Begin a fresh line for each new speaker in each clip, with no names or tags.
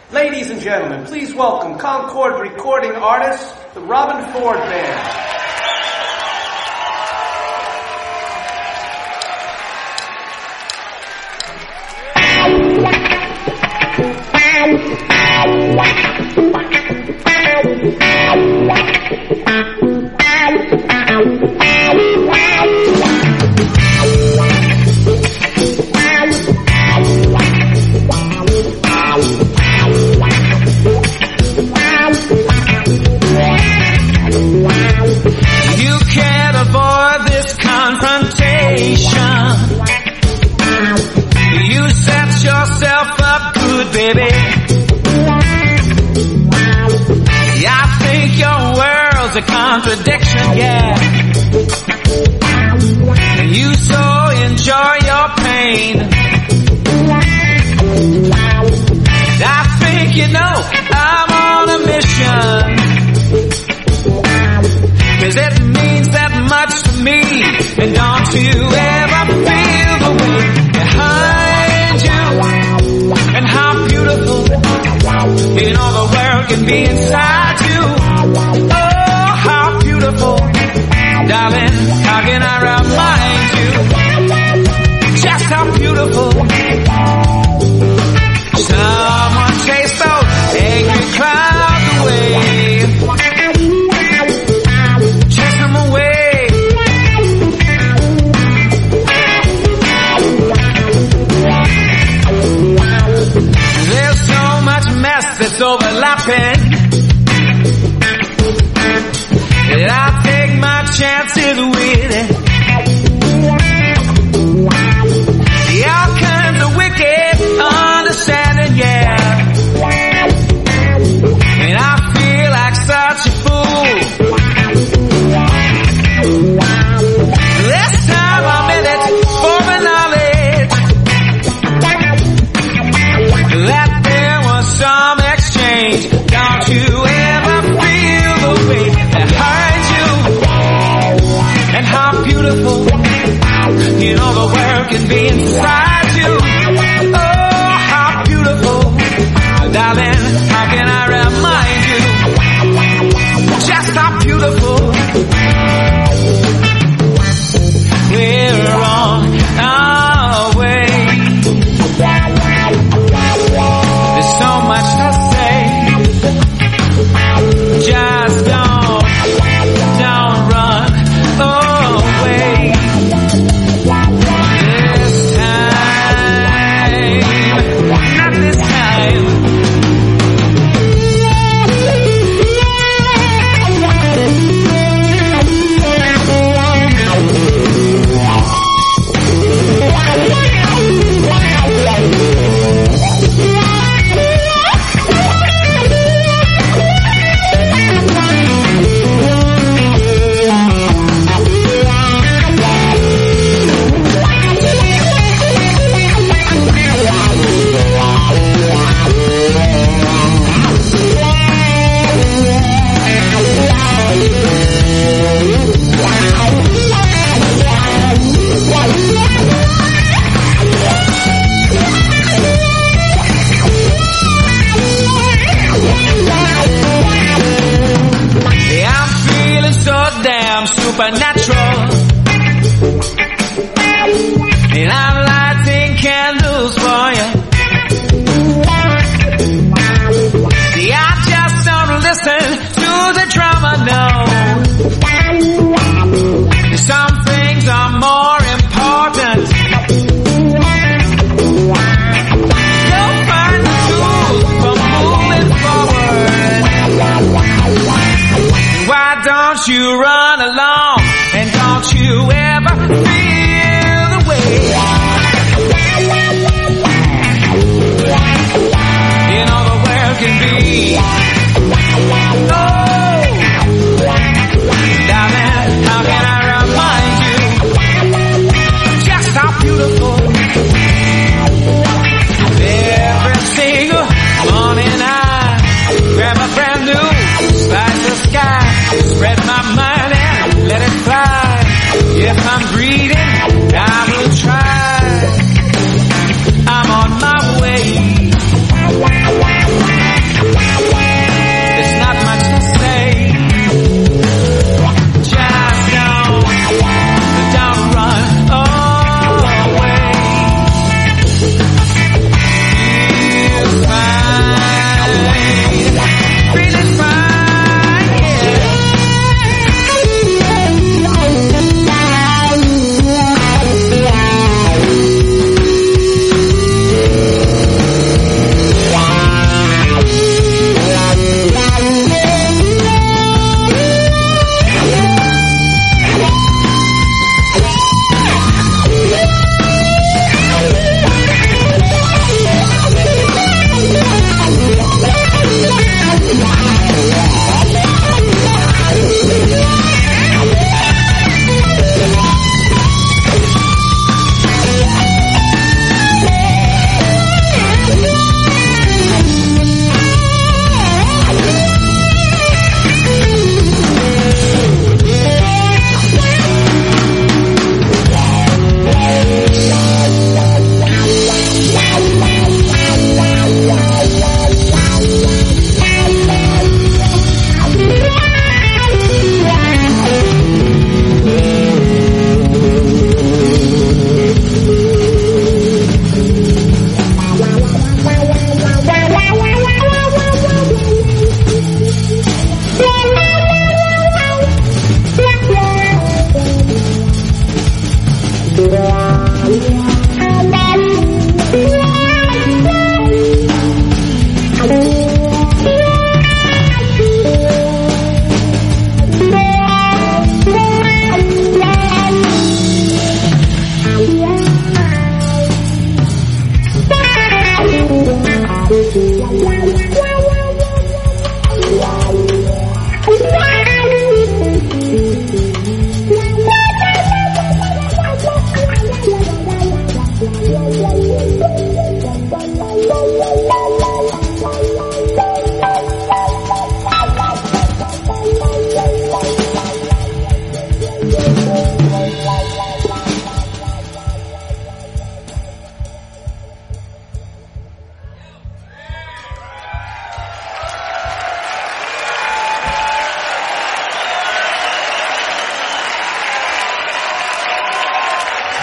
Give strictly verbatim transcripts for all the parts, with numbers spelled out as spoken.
Ladies and gentlemen, please welcome Concord recording artist, the Robben Ford Band.
You can't avoid this confrontation. You set yourself up good, baby. I think your world's a contradiction, yeah. You so enjoy your pain. I think you know I'm on a mission. 'Cause it means that much to me. And don't you ever feel the wind behind you. And how beautiful, you know, the world can be inside you. Oh, how beautiful, darling, how can I remind you just how beautiful. Someone chase those angry clouds away. That's overlapping. And I take my chances with it. The outcomes of wicked understanding, yeah. And I feel like such a fool. This time I'm in it for the knowledge that there was some exchange. Don't you ever feel the way that hurts you? And how beautiful, you know, the world can be inside you. Oh, how beautiful, darling, how can I remind you just how beautiful. We're on our way. There's so much to say. Just don't, don't run away. This time, not this time. Supernatural, and I'm lighting candles for you. See, I just don't listen to the drama, no. Some things are more important. You'll find the tools for moving forward. Why don't you run along? And don't you ever feel the way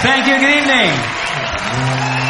Thank you. Good evening.